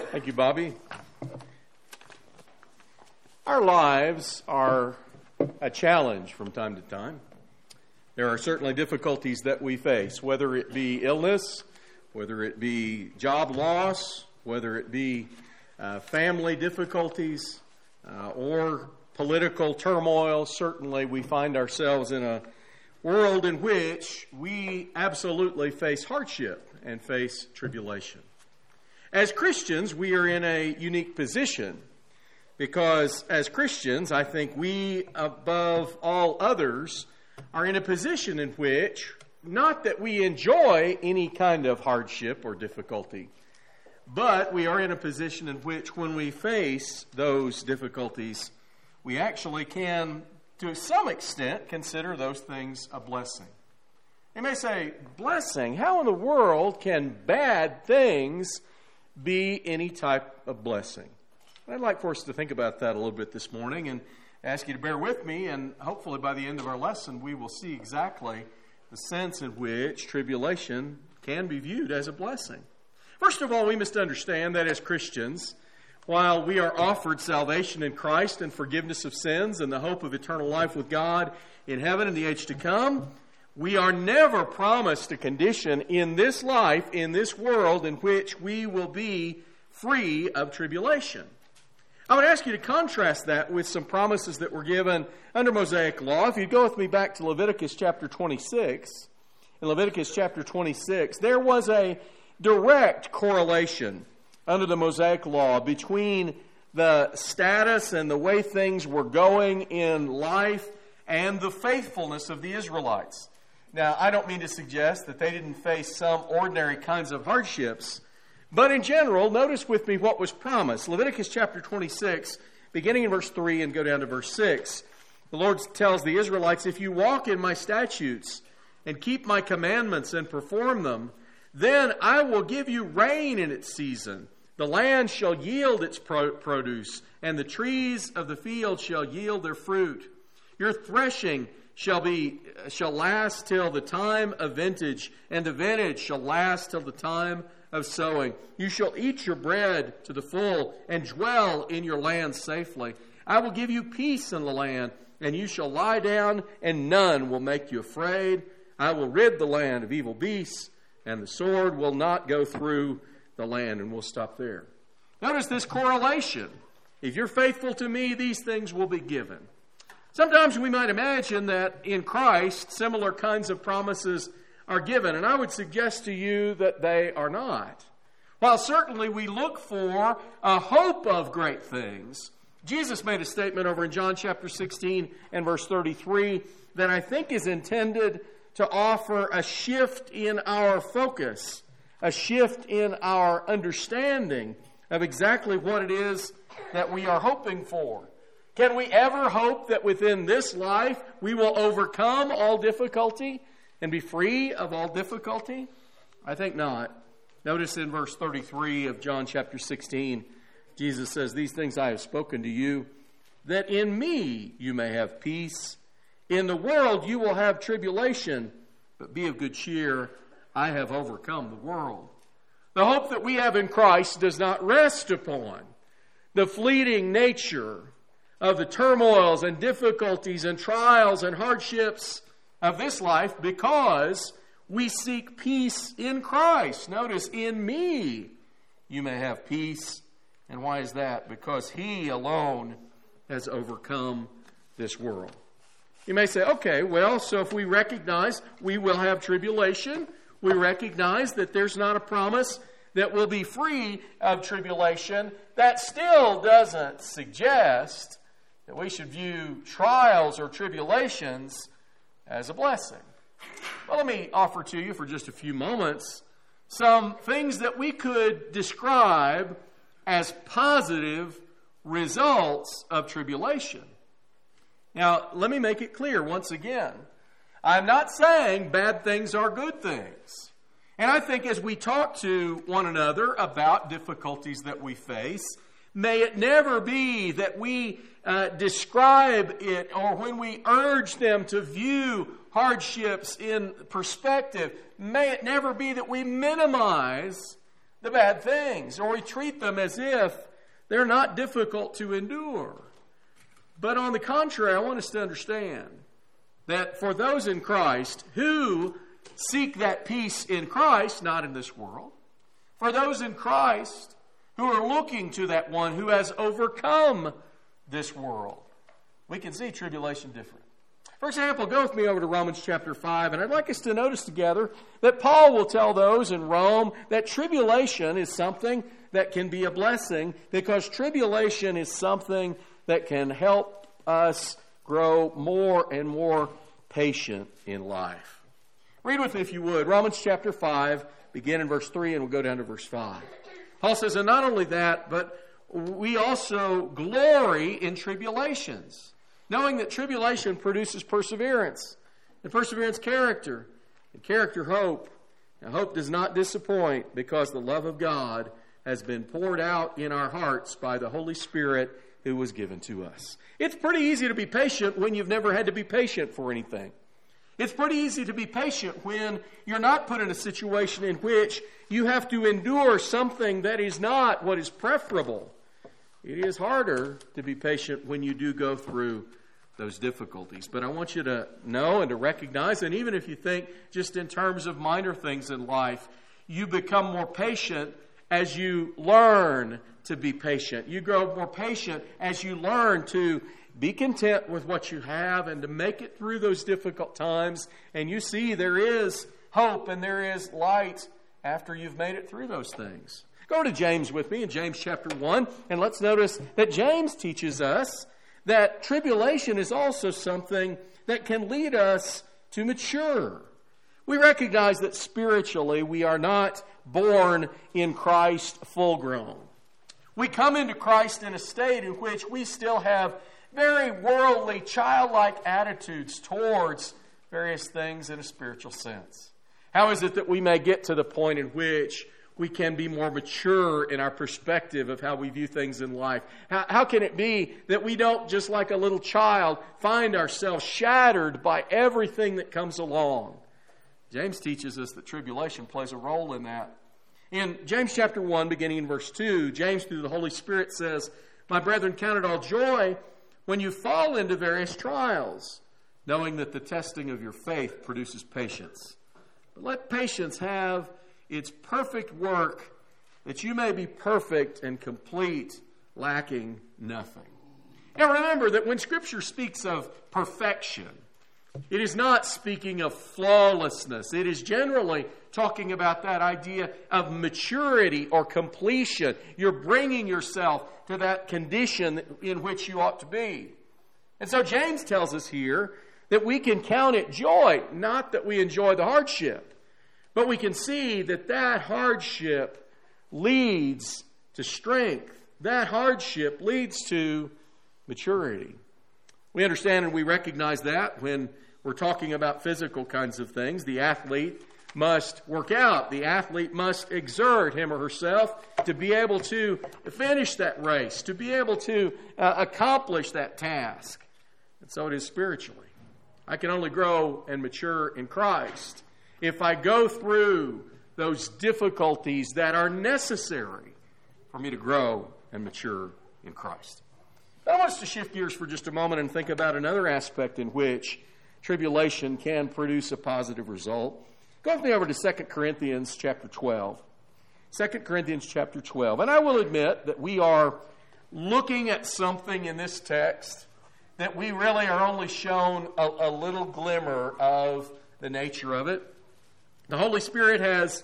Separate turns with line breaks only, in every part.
Thank you, Bobby. Our lives are a challenge from time to time. There are certainly difficulties that we face, whether it be illness, whether it be job loss, whether it be family difficulties, or political turmoil. Certainly we find ourselves in a world in which we absolutely face hardship and face tribulation. As Christians, we are in a unique position because as Christians, I think we, above all others, are in a position in which, not that we enjoy any kind of hardship or difficulty, but we are in a position in which when we face those difficulties, we actually can, to some extent, consider those things a blessing. You may say, blessing? How in the world can bad things be any type of blessing? I'd like for us to think about that a little bit this morning and ask you to bear with me, and hopefully by the end of our lesson we will see exactly the sense in which tribulation can be viewed as a blessing. First of all, we must understand that as Christians, while we are offered salvation in Christ and forgiveness of sins and the hope of eternal life with God in heaven in the age to come, we are never promised a condition in this life, in this world, in which we will be free of tribulation. I would ask you to contrast that with some promises that were given under Mosaic law. If you go with me back to Leviticus chapter 26, in Leviticus chapter 26, there was a direct correlation under the Mosaic law between the status and the way things were going in life and the faithfulness of the Israelites. Now, I don't mean to suggest that they didn't face some ordinary kinds of hardships, but in general, notice with me what was promised. Leviticus chapter 26, beginning in verse 3 and go down to verse 6. The Lord tells the Israelites, if you walk in my statutes and keep my commandments and perform them, then I will give you rain in its season. The land shall yield its produce, and the trees of the field shall yield their fruit. Your threshing shall last till the time of vintage, and the vintage shall last till the time of sowing. You shall eat your bread to the full, and dwell in your land safely. I will give you peace in the land, and you shall lie down, and none will make you afraid. I will rid the land of evil beasts, and the sword will not go through the land. And we'll stop there. Notice this correlation. If you're faithful to me, these things will be given. Sometimes we might imagine that in Christ, similar kinds of promises are given, and I would suggest to you that they are not. While certainly we look for a hope of great things, Jesus made a statement over in John chapter 16 and verse 33 that I think is intended to offer a shift in our focus, a shift in our understanding of exactly what it is that we are hoping for. Can we ever hope that within this life we will overcome all difficulty and be free of all difficulty? I think not. Notice in verse 33 of John chapter 16, Jesus says, these things I have spoken to you, that in me you may have peace. In the world you will have tribulation, but be of good cheer. I have overcome the world. The hope that we have in Christ does not rest upon the fleeting nature of the turmoils and difficulties and trials and hardships of this life, because we seek peace in Christ. Notice, in me you may have peace. And why is that? Because He alone has overcome this world. You may say, okay, well, so if we recognize we will have tribulation, we recognize that there's not a promise that we'll be free of tribulation, that still doesn't suggest that we should view trials or tribulations as a blessing. Well, let me offer to you for just a few moments some things that we could describe as positive results of tribulation. Now, let me make it clear once again. I'm not saying bad things are good things. And I think as we talk to one another about difficulties that we face, may it never be that we describe it, or when we urge them to view hardships in perspective, may it never be that we minimize the bad things, or we treat them as if they're not difficult to endure. But on the contrary, I want us to understand that for those in Christ who seek that peace in Christ, not in this world, for those in Christ who are looking to that one who has overcome this world, we can see tribulation different. For example, go with me over to Romans chapter 5, and I'd like us to notice together that Paul will tell those in Rome that tribulation is something that can be a blessing, because tribulation is something that can help us grow more and more patient in life. Read with me if you would. Romans chapter 5, begin in verse 3, and we'll go down to verse 5. Paul says, and not only that, but we also glory in tribulations, knowing that tribulation produces perseverance, and perseverance character, and character hope. Now hope does not disappoint, because the love of God has been poured out in our hearts by the Holy Spirit who was given to us. It's pretty easy to be patient when you've never had to be patient for anything. It's pretty easy to be patient when you're not put in a situation in which you have to endure something that is not what is preferable. It is harder to be patient when you do go through those difficulties. But I want you to know and to recognize, and even if you think just in terms of minor things in life, you become more patient as you learn to be patient. You grow more patient as you learn to be content with what you have and to make it through those difficult times. And you see there is hope and there is light after you've made it through those things. Go to James with me in James chapter 1, and let's notice that James teaches us that tribulation is also something that can lead us to mature. We recognize that spiritually we are not born in Christ full grown. We come into Christ in a state in which we still have very worldly, childlike attitudes towards various things in a spiritual sense. How is it that we may get to the point in which we can be more mature in our perspective of how we view things in life? How can it be that we don't, just like a little child, find ourselves shattered by everything that comes along? James teaches us that tribulation plays a role in that. In James chapter 1, beginning in verse 2, James, through the Holy Spirit, says, my brethren, count it all joy when you fall into various trials, knowing that the testing of your faith produces patience. But let patience have its perfect work, that you may be perfect and complete, lacking nothing. Now remember that when Scripture speaks of perfection, it is not speaking of flawlessness. It is generally talking about that idea of maturity or completion. You're bringing yourself to that condition in which you ought to be. And so James tells us here that we can count it joy, not that we enjoy the hardship, but we can see that that hardship leads to strength. That hardship leads to maturity. We understand and we recognize that when we're talking about physical kinds of things. The athlete must work out. The athlete must exert him or herself to be able to finish that race, to be able to accomplish that task. And so it is spiritually. I can only grow and mature in Christ if I go through those difficulties that are necessary for me to grow and mature in Christ. I want us to shift gears for just a moment and think about another aspect in which tribulation can produce a positive result. Go with me over to 2 Corinthians chapter 12. 2 Corinthians chapter 12. And I will admit that we are looking at something in this text that we really are only shown a little glimmer of the nature of it. The Holy Spirit has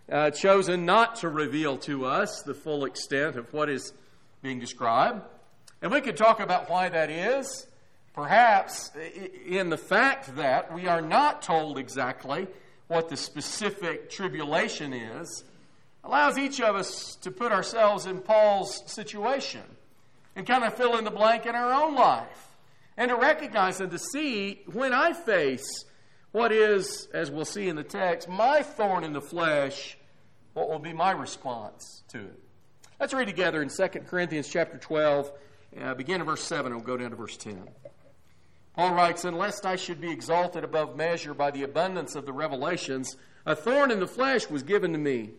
chosen not to reveal to us the full extent of what is being described. And we could talk about why that is. Perhaps in the fact that we are not told exactly what the specific tribulation is, allows each of us to put ourselves in Paul's situation and kind of fill in the blank in our own life. And to recognize and to see when I face what is, as we'll see in the text, my thorn in the flesh, what will be my response to it. Let's read together in 2 Corinthians chapter 12, begin in verse 7, and we'll go down to verse 10. Paul writes, and lest I should be exalted above measure by the abundance of the revelations, a thorn in the flesh was given to me,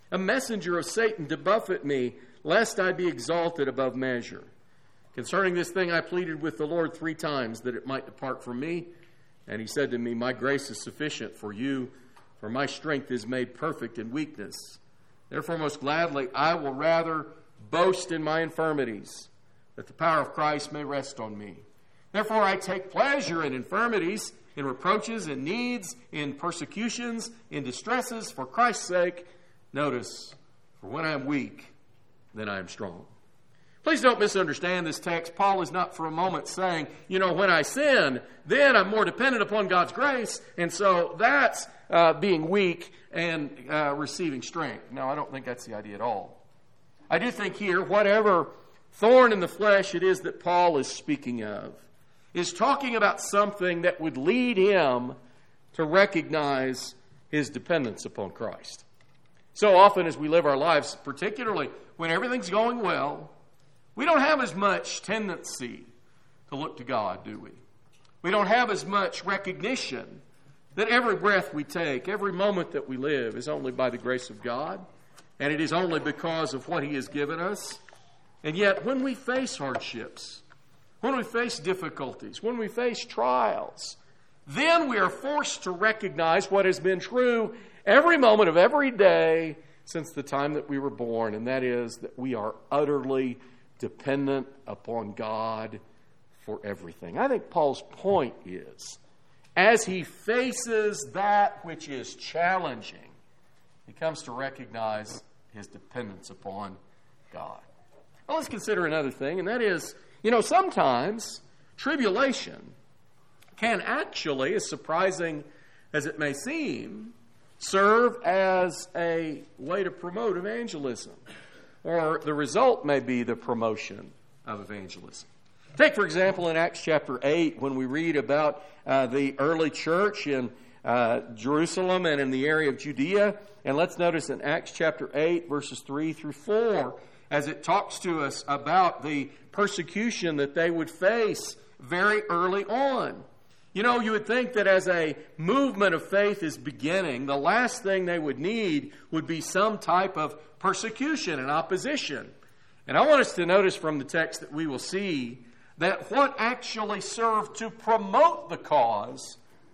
a messenger of Satan to buffet me, lest I be exalted above measure. Concerning this thing I pleaded with the Lord 3 times, that it might depart from me. And he said to me, my grace is sufficient for you, for my strength is made perfect in weakness. Therefore, most gladly, I will rather boast in my infirmities, that the power of Christ may rest on me. Therefore, I take pleasure in infirmities, in reproaches, in needs, in persecutions, in distresses, for Christ's sake. Notice, for when I am weak, then I am strong. Please don't misunderstand this text. Paul is not for a moment saying, when I sin, then I'm more dependent upon God's grace, and so that's being weak and receiving strength. No, I don't think that's the idea at all. I do think here, whatever thorn in the flesh it is that Paul is speaking of, is talking about something that would lead him to recognize his dependence upon Christ. So often as we live our lives, particularly when everything's going well, we don't have as much tendency to look to God, do we? We don't have as much recognition that every breath we take, every moment that we live is only by the grace of God, and it is only because of what He has given us. And yet, when we face hardships, when we face difficulties, when we face trials, then we are forced to recognize what has been true every moment of every day since the time that we were born, and that is that we are utterly dependent upon God for everything. I think Paul's point is, as he faces that which is challenging, he comes to recognize his dependence upon God. Well, let's consider another thing, and that is, sometimes tribulation can actually, as surprising as it may seem, serve as a way to promote evangelism. Or the result may be the promotion of evangelism. Take, for example, in Acts chapter 8, when we read about the early church in Jerusalem and in the area of Judea. And let's notice in Acts chapter 8, verses 3 through 4, as it talks to us about the persecution that they would face very early on. You would think that as a movement of faith is beginning, the last thing they would need would be some type of persecution and opposition. And I want us to notice from the text that we will see that what actually served to promote the cause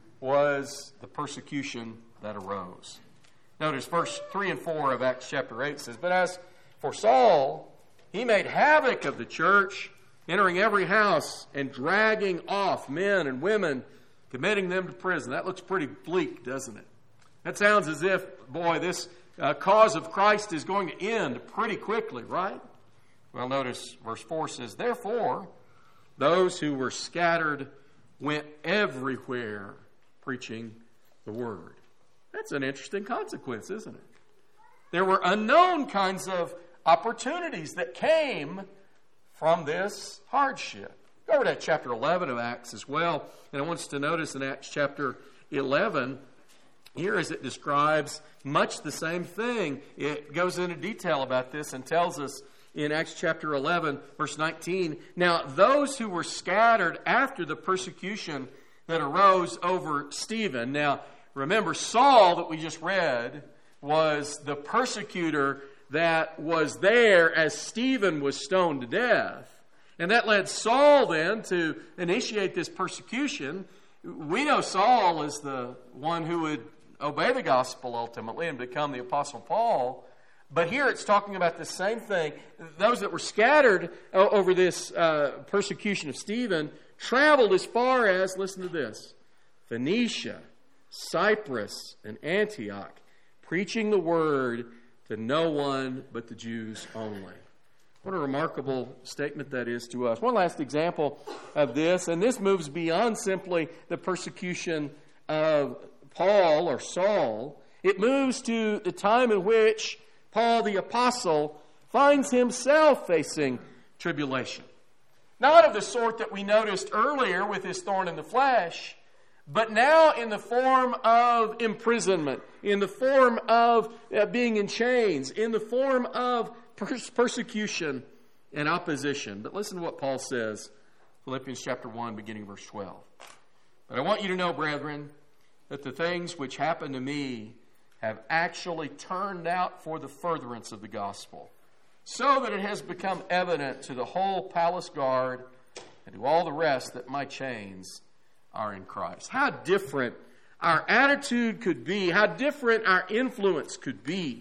was the persecution that arose. Notice verse 3 and 4 of Acts chapter 8 says, But as for Saul, he made havoc of the church, entering every house and dragging off men and women, committing them to prison. That looks pretty bleak, doesn't it? That sounds as if, this cause of Christ is going to end pretty quickly, right? Well, notice verse 4 says, Therefore, those who were scattered went everywhere preaching the word. That's an interesting consequence, isn't it? There were unknown kinds of opportunities that came from this hardship. Go over to chapter 11 of Acts as well. And I want us to notice in Acts chapter 11, here as it describes much the same thing. It goes into detail about this and tells us in Acts chapter 11, verse 19, Now those who were scattered after the persecution that arose over Stephen. Now remember, Saul that we just read was the persecutor that was there as Stephen was stoned to death. And that led Saul then to initiate this persecution. We know Saul is the one who would obey the gospel ultimately and become the Apostle Paul. But here it's talking about the same thing. Those that were scattered over this persecution of Stephen traveled as far as, listen to this, Phoenicia, Cyprus, and Antioch, preaching the word to no one but the Jews only. What a remarkable statement that is to us. One last example of this, and this moves beyond simply the persecution of Paul or Saul. It moves to the time in which Paul the Apostle finds himself facing tribulation. Not of the sort that we noticed earlier with his thorn in the flesh, but now in the form of imprisonment, in the form of being in chains, in the form of persecution and opposition. But listen to what Paul says, Philippians chapter 1, beginning verse 12. But I want you to know, brethren, that the things which happened to me have actually turned out for the furtherance of the gospel, so that it has become evident to the whole palace guard and to all the rest that my chains are in Christ. How different our attitude could be, how different our influence could be,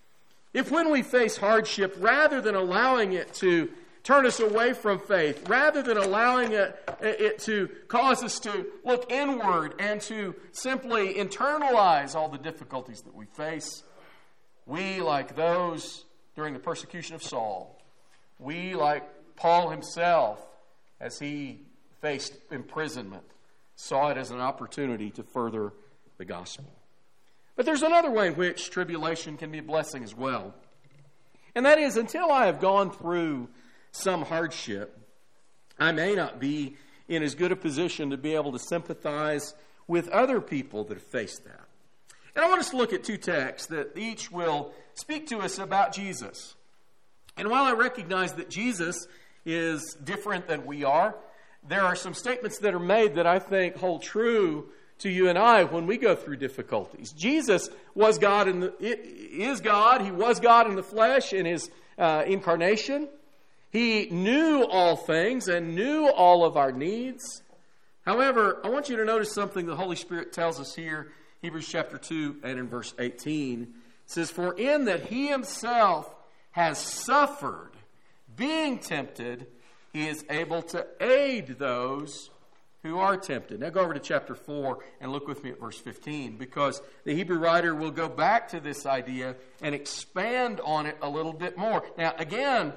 if when we face hardship, rather than allowing it to turn us away from faith, rather than allowing it to cause us to look inward and to simply internalize all the difficulties that we face, we, like those during the persecution of Saul, we, like Paul himself, as he faced imprisonment, saw it as an opportunity to further the gospel. But there's another way in which tribulation can be a blessing as well. And that is, until I have gone through some hardship, I may not be in as good a position to be able to sympathize with other people that have faced that. And I want us to look at two texts that each will speak to us about Jesus. And while I recognize that Jesus is different than we are, there are some statements that are made that I think hold true to you and I when we go through difficulties. Jesus was God is God. He was God in the flesh in his incarnation. He knew all things and knew all of our needs. However, I want you to notice something the Holy Spirit tells us here, Hebrews chapter 2 and in verse 18. It says, "For in that he himself has suffered, being tempted, he is able to aid those who are tempted." Now go over to chapter 4 and look with me at verse 15, because the Hebrew writer will go back to this idea and expand on it a little bit more. Now again,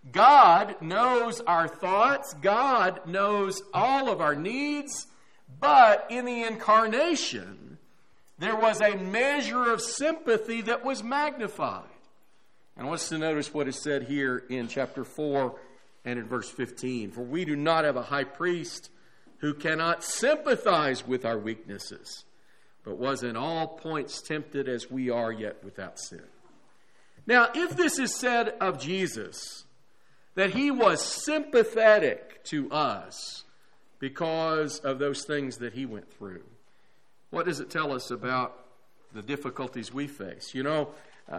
God knows our thoughts. God knows all of our needs. But in the incarnation, there was a measure of sympathy that was magnified. And I want us to notice what is said here in chapter 4 and in verse 15. "For we do not have a high priest who cannot sympathize with our weaknesses, but was in all points tempted as we are, yet without sin." Now, if this is said of Jesus, that he was sympathetic to us because of those things that he went through, what does it tell us about the difficulties we face? You know,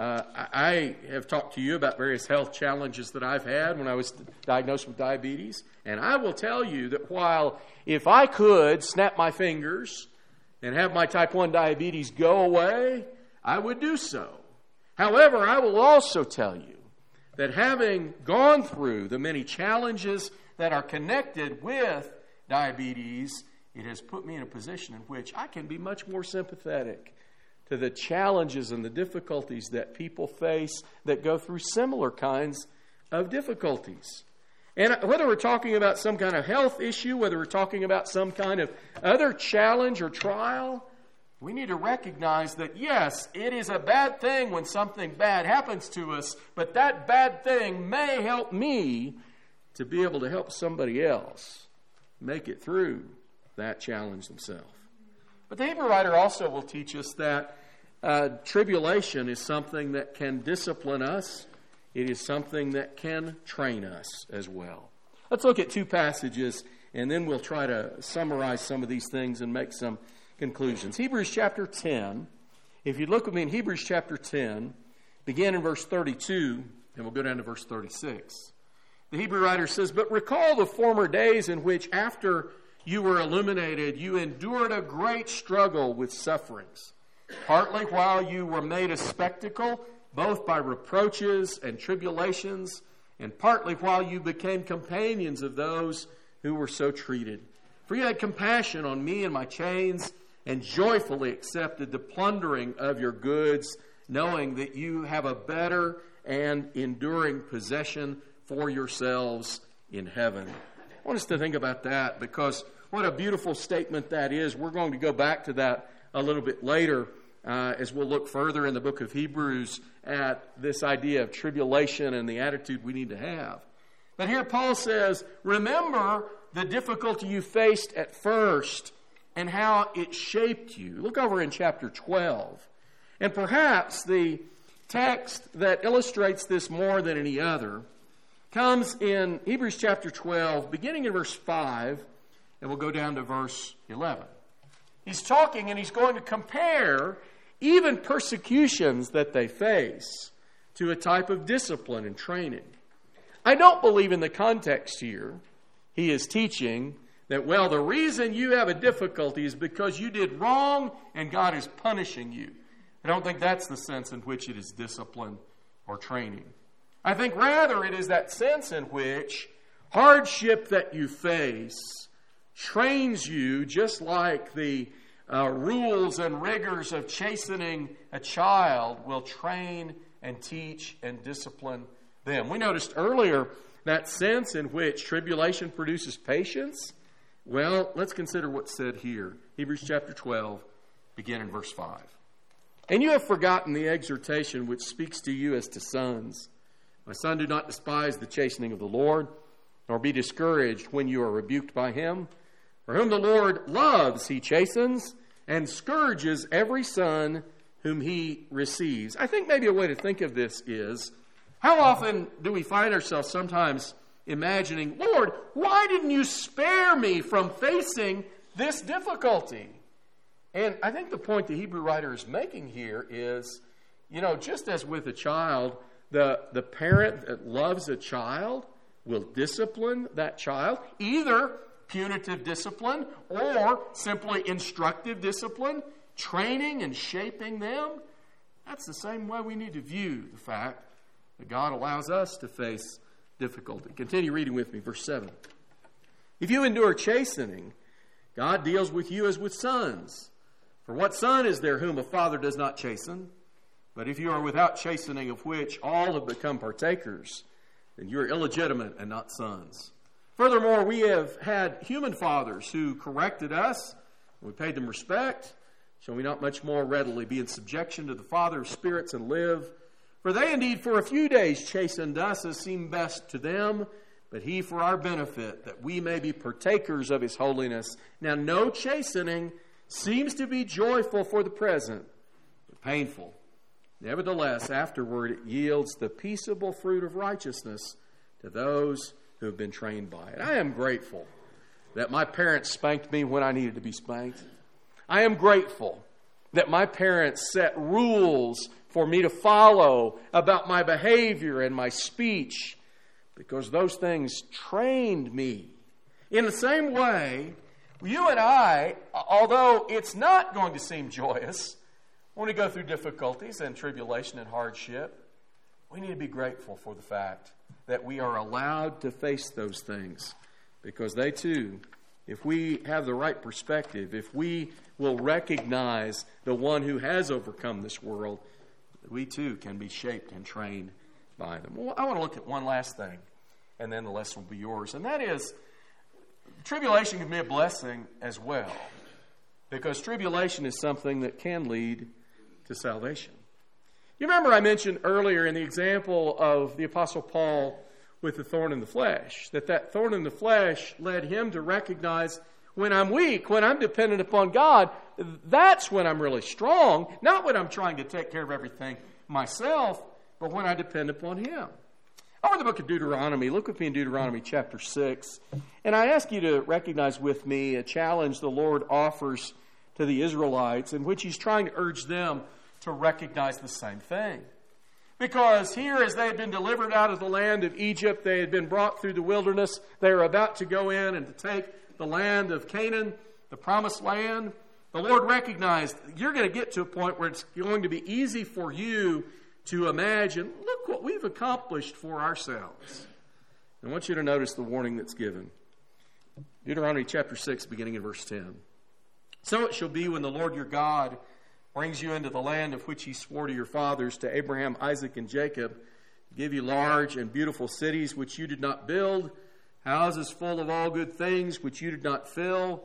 I have talked to you about various health challenges that I've had when I was diagnosed with diabetes. And I will tell you that while if I could snap my fingers and have my type 1 diabetes go away, I would do so. However, I will also tell you that having gone through the many challenges that are connected with diabetes, it has put me in a position in which I can be much more sympathetic to the challenges and the difficulties that people face that go through similar kinds of difficulties. And whether we're talking about some kind of health issue, whether we're talking about some kind of other challenge or trial, we need to recognize that, yes, it is a bad thing when something bad happens to us, but that bad thing may help me to be able to help somebody else make it through that challenge themselves. But the Hebrew writer also will teach us that tribulation is something that can discipline us. It is something that can train us as well. Let's look at two passages, and then we'll try to summarize some of these things and make some conclusions. Hebrews chapter 10. If you look with me in Hebrews chapter 10, begin in verse 32, and we'll go down to verse 36. The Hebrew writer says, "But recall the former days in which, after you were illuminated, you endured a great struggle with sufferings, partly while you were made a spectacle, both by reproaches and tribulations, and partly while you became companions of those who were so treated. For you had compassion on me and my chains, and joyfully accepted the plundering of your goods, knowing that you have a better and enduring possession for yourselves in heaven." I want us to think about that, because what a beautiful statement that is. We're going to go back to that a little bit later as we'll look further in the book of Hebrews at this idea of tribulation and the attitude we need to have. But here Paul says, remember the difficulty you faced at first and how it shaped you. Look over in chapter 12. And perhaps the text that illustrates this more than any other comes in Hebrews chapter 12, beginning in verse 5, and we'll go down to verse 11. He's talking and he's going to compare even persecutions that they face, to a type of discipline and training. I don't believe in the context here he is teaching that, well, the reason you have a difficulty is because you did wrong and God is punishing you. I don't think that's the sense in which it is discipline or training. I think rather it is that sense in which hardship that you face trains you, just like the rules and rigors of chastening a child will train and teach and discipline them. We noticed earlier that sense in which tribulation produces patience. Well, let's consider what's said here. Hebrews chapter 12, begin in verse 5. And you have forgotten the exhortation which speaks to you as to sons. My son, do not despise the chastening of the Lord, nor be discouraged when you are rebuked by him. For whom the Lord loves, he chastens, and scourges every son whom he receives. I think maybe a way to think of this is, how often do we find ourselves sometimes imagining, Lord, why didn't you spare me from facing this difficulty? And I think the point the Hebrew writer is making here is, just as with a child, the parent that loves a child will discipline that child, either punitive discipline or simply instructive discipline, training and shaping them. That's the same way we need to view the fact that God allows us to face difficulty. Continue reading with me, verse 7. If you endure chastening, God deals with you as with sons. For what son is there whom a father does not chasten? But if you are without chastening, of which all have become partakers, then you are illegitimate and not sons. Furthermore, we have had human fathers who corrected us. We paid them respect. Shall we not much more readily be in subjection to the Father of spirits and live? For they indeed for a few days chastened us as seemed best to them, but he for our benefit, that we may be partakers of his holiness. Now no chastening seems to be joyful for the present, but painful. Nevertheless, afterward it yields the peaceable fruit of righteousness to those who have been trained by it. I am grateful that my parents spanked me when I needed to be spanked. I am grateful that my parents set rules for me to follow about my behavior and my speech, because those things trained me. In the same way, you and I, although it's not going to seem joyous when we go through difficulties and tribulation and hardship, we need to be grateful for the fact that we are allowed to face those things, because they too, if we have the right perspective, if we will recognize the one who has overcome this world, we too can be shaped and trained by them. Well, I want to look at one last thing, and then the lesson will be yours. And that is, tribulation can be a blessing as well, because tribulation is something that can lead to salvation. You remember I mentioned earlier in the example of the Apostle Paul with the thorn in the flesh, that thorn in the flesh led him to recognize, when I'm weak, when I'm dependent upon God, that's when I'm really strong, not when I'm trying to take care of everything myself, but when I depend upon him. Over the book of Deuteronomy, look with me in Deuteronomy chapter 6, and I ask you to recognize with me a challenge the Lord offers to the Israelites, in which he's trying to urge them to recognize the same thing. Because here, as they had been delivered out of the land of Egypt, they had been brought through the wilderness, they were about to go in and to take the land of Canaan, the promised land. The Lord recognized you're going to get to a point where it's going to be easy for you to imagine, look what we've accomplished for ourselves. I want you to notice the warning that's given. Deuteronomy chapter 6, beginning in verse 10. So it shall be when the Lord your God brings you into the land of which he swore to your fathers, to Abraham, Isaac, and Jacob, to give you large and beautiful cities which you did not build, houses full of all good things which you did not fill,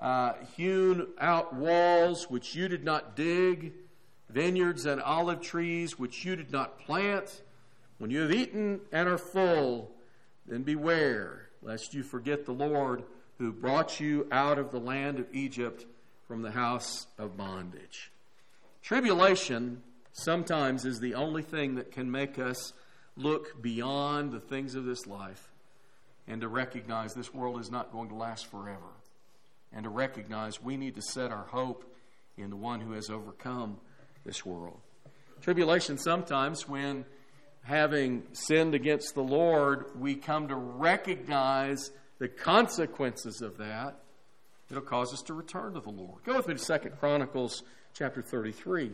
hewn out walls which you did not dig, vineyards and olive trees which you did not plant. When you have eaten and are full, then beware, lest you forget the Lord who brought you out of the land of Egypt from the house of bondage. Tribulation sometimes is the only thing that can make us look beyond the things of this life and to recognize this world is not going to last forever, and to recognize we need to set our hope in the one who has overcome this world. Tribulation sometimes, when having sinned against the Lord, we come to recognize the consequences of that. It'll cause us to return to the Lord. Go with me to 2 Chronicles chapter 33.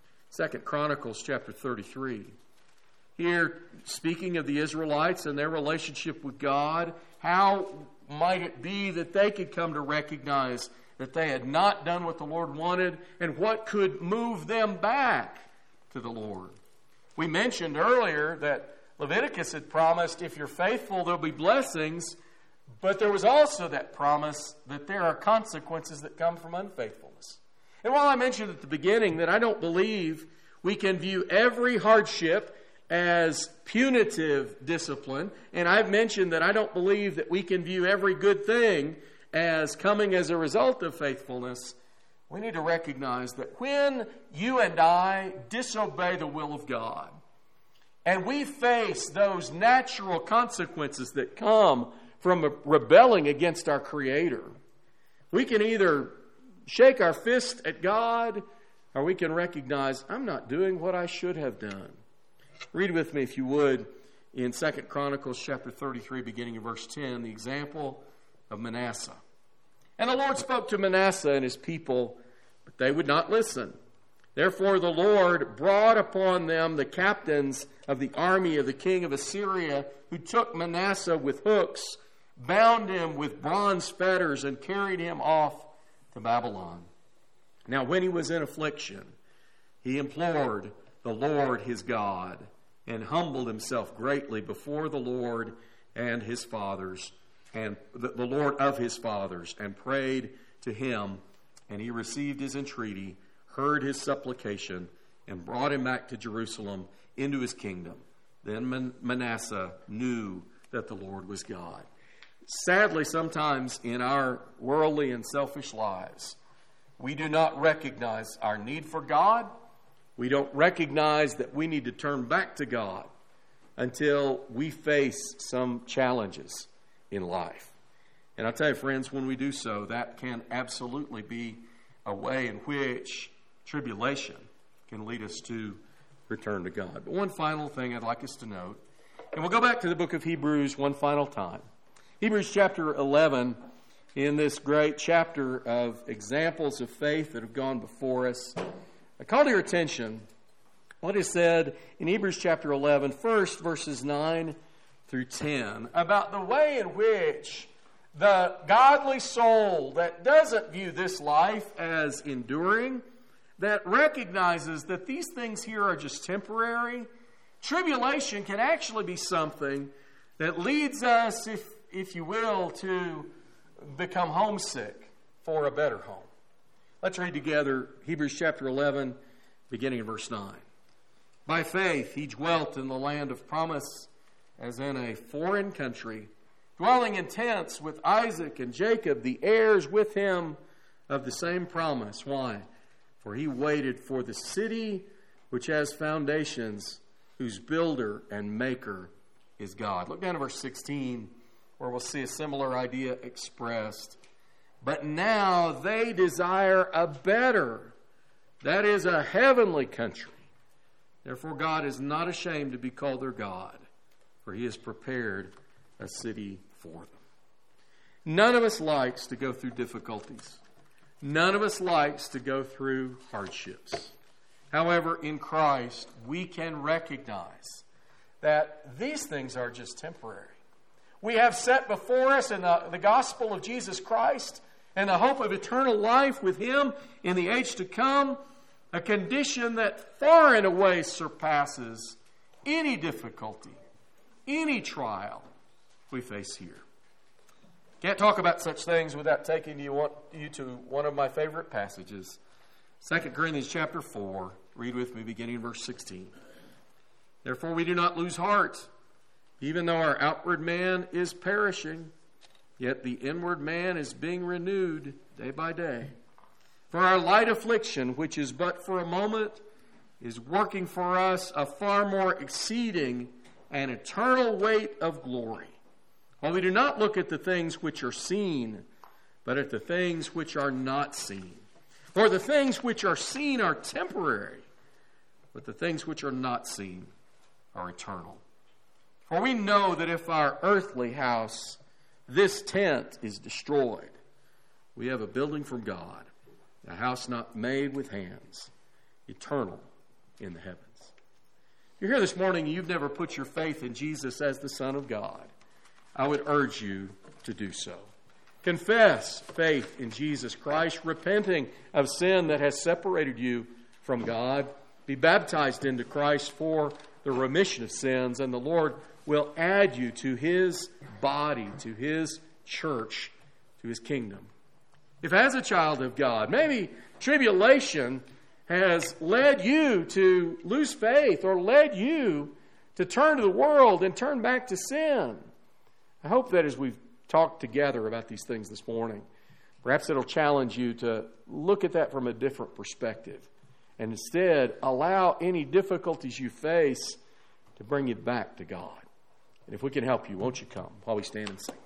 2 Chronicles chapter 33. Here, speaking of the Israelites and their relationship with God, how might it be that they could come to recognize that they had not done what the Lord wanted, and what could move them back to the Lord? We mentioned earlier that Leviticus had promised, if you're faithful, there'll be blessings, but there was also that promise that there are consequences that come from unfaithfulness. And while I mentioned at the beginning that I don't believe we can view every hardship as punitive discipline, and I've mentioned that I don't believe that we can view every good thing as coming as a result of faithfulness, we need to recognize that when you and I disobey the will of God, and we face those natural consequences that come from rebelling against our Creator, we can either shake our fist at God, or we can recognize, I'm not doing what I should have done. Read with me, if you would, in 2 Chronicles chapter 33, beginning in verse 10, the example of Manasseh. And the Lord spoke to Manasseh and his people, but they would not listen. Therefore the Lord brought upon them the captains of the army of the king of Assyria, who took Manasseh with hooks, bound him with bronze fetters, and carried him off to Babylon. Now when he was in affliction, he implored the Lord his God, and humbled himself greatly before the Lord and his fathers, and the Lord of his fathers, and prayed to him, and he received his entreaty, heard his supplication, and brought him back to Jerusalem into his kingdom. Then Manasseh knew that the Lord was God. Sadly, sometimes in our worldly and selfish lives, we do not recognize our need for God. We don't recognize that we need to turn back to God until we face some challenges in life. And I'll tell you, friends, when we do so, that can absolutely be a way in which tribulation can lead us to return to God. But one final thing I'd like us to note, and we'll go back to the book of Hebrews one final time. Hebrews chapter 11, in this great chapter of examples of faith that have gone before us, I call to your attention what is said in Hebrews chapter 11, first verses 9 through 10, about the way in which the godly soul that doesn't view this life as enduring, that recognizes that these things here are just temporary, tribulation can actually be something that leads us, if you will, to become homesick for a better home. Let's read together Hebrews chapter 11, beginning in verse 9. By faith he dwelt in the land of promise, as in a foreign country, dwelling in tents with Isaac and Jacob, the heirs with him of the same promise. Why? For he waited for the city which has foundations, whose builder and maker is God. Look down to verse 16, where we'll see a similar idea expressed. But now they desire a better, that is, a heavenly country. Therefore God is not ashamed to be called their God, for he has prepared a city for them. None of us likes to go through difficulties. None of us likes to go through hardships. However, in Christ, we can recognize that these things are just temporary. We have set before us in the gospel of Jesus Christ and the hope of eternal life with him in the age to come, a condition that far and away surpasses any difficulty, any trial we face here. Can't talk about such things without taking you to one of my favorite passages, 2 Corinthians chapter 4. Read with me beginning in verse 16. Therefore we do not lose heart, even though our outward man is perishing, yet the inward man is being renewed day by day. For our light affliction, which is but for a moment, is working for us a far more exceeding and eternal weight of glory. While we do not look at the things which are seen, but at the things which are not seen. For the things which are seen are temporary, but the things which are not seen are eternal. For we know that if our earthly house, this tent, is destroyed, we have a building from God, a house not made with hands, eternal in the heavens. If you're here this morning and you've never put your faith in Jesus as the Son of God, I would urge you to do so. Confess faith in Jesus Christ, repenting of sin that has separated you from God. Be baptized into Christ for the remission of sins, and the Lord will add you to His body, to His church, to His kingdom. If as a child of God, maybe tribulation has led you to lose faith or led you to turn to the world and turn back to sin, I hope that as we've talked together about these things this morning, perhaps it'll challenge you to look at that from a different perspective and instead allow any difficulties you face to bring you back to God. And if we can help you, won't you come while we stand and sing?